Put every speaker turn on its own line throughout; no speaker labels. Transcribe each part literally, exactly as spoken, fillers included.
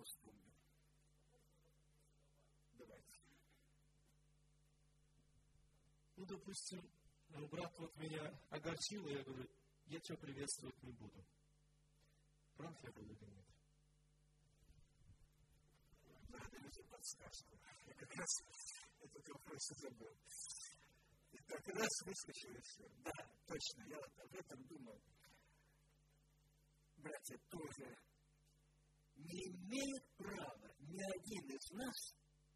вспомнил. Давайте.
Ну, допустим, брат вот меня огорчил, и я говорю, я тебя приветствовать не буду. Прав я был или нет?
Благодарю за подсказку. Я как раз этот вопрос и забыл. И как раз выскочило все. Да, точно, я вот об этом думал. Братья тоже не имеют права ни один из нас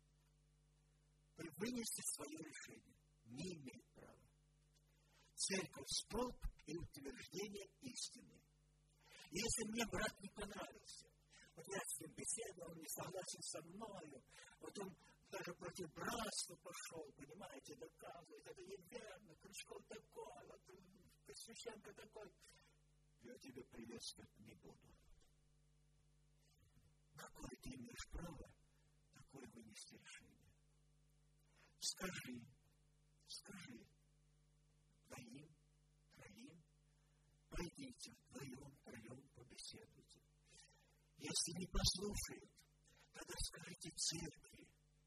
вынести свое решение. Не имеет права. Церковь – столб и утверждение истины. И если мне брат не понравился, вот я с ним беседовал, он не согласен со мною, вот он даже против братства пошел, понимаете, доказывает, это неверно, Крючков такой, вот Священко такой, я тебя приветствовать не буду. Какое ты имеешь право, такое вынести решение? Скажи, скажи, двоим, троим, пойдите вдвоем, троем, побеседуйте. Если не послушают, тогда скажите церкви.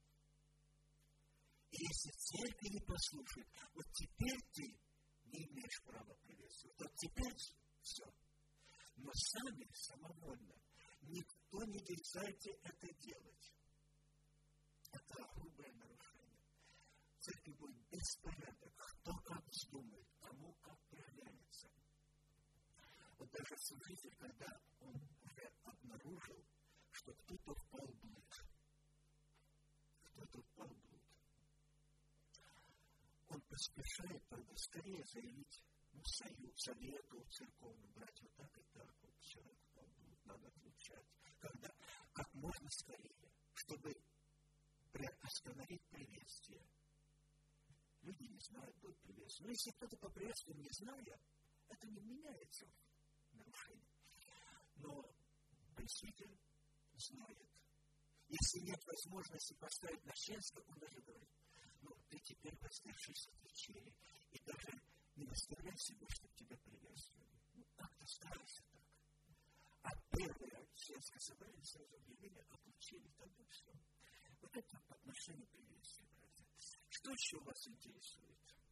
И если церкви не послушают, вот теперь ты не имеешь права приветствовать. Вот теперь все. Но сами, самовольно, никто не дерзайте это делать. Это грубое нарушение. В церкви будет беспорядок. Кто как вздумает, кому как проявляется. Вот даже служитель, когда он уже обнаружил, что кто-то впал в блуд, кто-то впал в блуд, он поспешает тогда скорее заявить, ну, союз, совету церковную, брать вот так и так, вот человек впал в блуд, надо отлучать. Когда как можно скорее, чтобы остановить приветствие. Люди не знают, будет приветствие. Но если кто-то по приветствию не знает, это не меняется нарушение. Но пресвитер знает. Если нет возможности поставить начальство, он даже говорит, ну, ты теперь воздержишься от вечери, и даже не выставляйся больше, чтобы тебя приветствовали. Ну, как-то старайся так. А первое сельское собрание сразу объявили, отлучили, тогда все. Вот это по отношению приветствия, братья. Что еще вас интересует?